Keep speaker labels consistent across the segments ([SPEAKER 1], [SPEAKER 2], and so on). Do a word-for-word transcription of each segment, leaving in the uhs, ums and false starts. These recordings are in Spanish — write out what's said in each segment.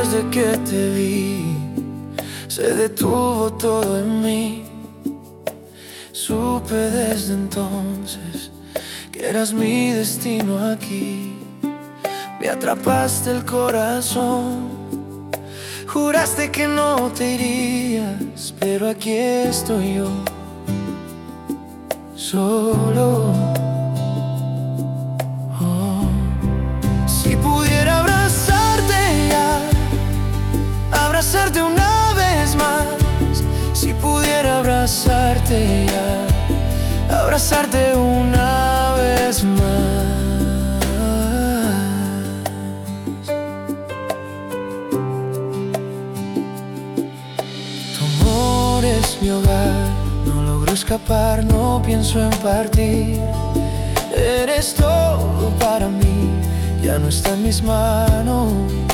[SPEAKER 1] desde que te vi, se detuvo todo en mí. Supe desde entonces que eras mi destino aquí. Me atrapaste el corazón, juraste que no te irías, pero aquí estoy yo, solo. Oh. Si pudiera abrazarte ya, abrazarte una vez más. Si pudiera abrazarte ya, abrazarte una vez más. Es mi hogar, no logro escapar, no pienso en partir. Eres todo para mí, ya no está en mis manos.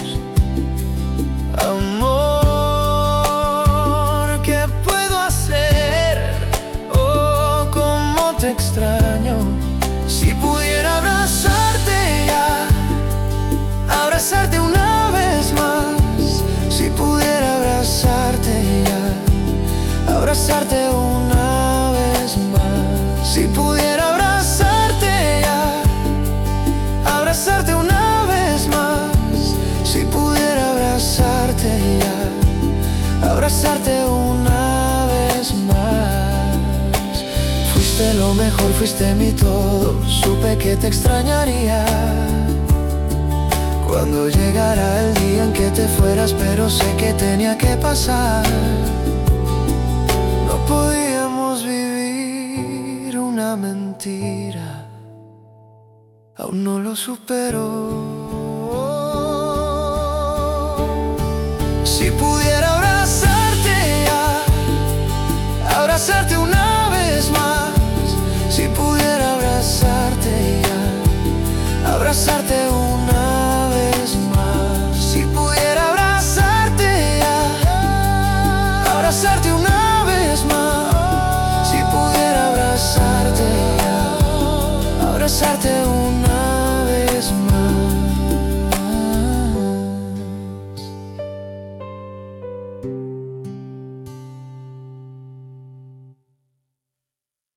[SPEAKER 1] Amor, ¿qué puedo hacer? Oh, cómo te extraño. Si pudiera abrazarte ya, abrazarte una vez más. Si pudiera abrazarte ya, abrazarte una vez más. Si pudiera abrazarte ya, abrazarte una vez más. Si pudiera abrazarte ya, abrazarte una vez más. Fuiste lo mejor, fuiste mi todo. Supe que te extrañaría cuando llegara el día en que te fueras, pero sé que tenía que pasar. No podíamos vivir una mentira, aún no lo supero. Si pudiera abrazarte ya, abrazarte una vez más. Si pudiera abrazarte ya, abrazarte una vez más. Si pudiera abrazarte ya, abrazarte una vez más. Si pudiera abrazarte ya, abrazarte una vez más.